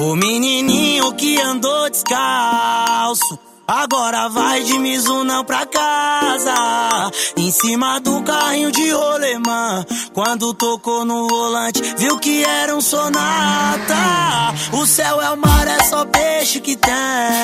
O menininho que andou descalço agora vai de Mizunão pra casa, em cima do carrinho de rolemã. Quando tocou no volante, viu que era um Sonata. O céu é o mar, é só peixe que tem.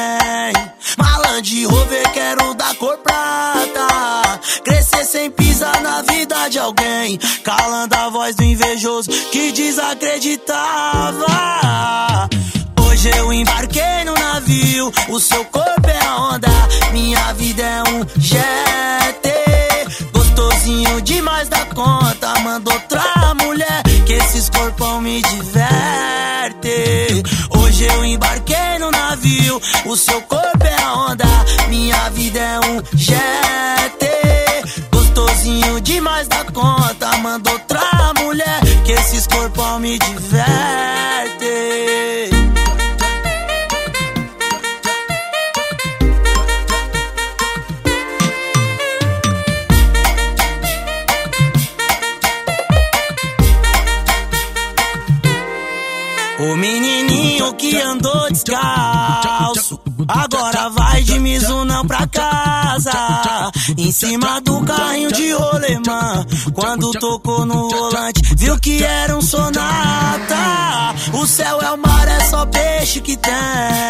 Land Rover, quero da cor prata. Crescer sem pisar na vida de alguém, calando a voz do invejoso que desacreditava. Hoje eu embarquei no navio, o seu corpo é a onda, minha vida é um jet. Gostosinho demais da conta, manda outra mulher, que esses corpão me diverte. Hoje eu embarquei no navio, o seu corpo é a onda, minha vida é um jet. Gostosinho demais da conta, manda outra mulher, que esses corpão me diverte. O menininho que andou descalço agora vai de Mizunão pra casa, em cima do carrinho de rolemã. Quando tocou no volante, viu que era um Sonata. O céu é o mar, é só peixe que tem.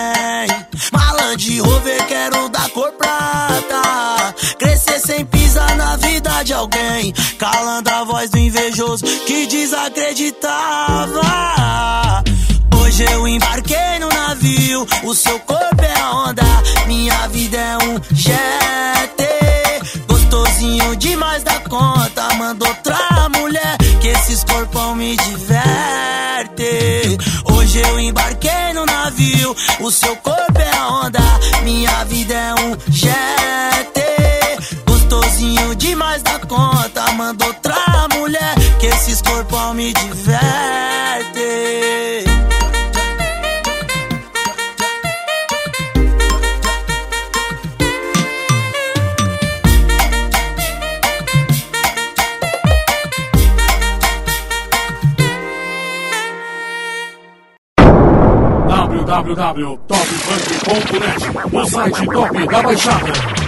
Land Rover, quero da cor prata. Crescer sem pisar na vida de alguém, calando a voz do invejoso que desacreditava. Hoje eu embarquei no navio, o seu corpo é a onda, minha vida é um jet. Gostosinho demais da conta, manda outra mulher, que esses corpão me diverte. Hoje eu embarquei no navio, o seu corpo é a onda, minha vida é um jet. Gostosinho demais da conta, manda outra mulher, que esses corpão me diverte. www.topfunk.net, o site top da Baixada.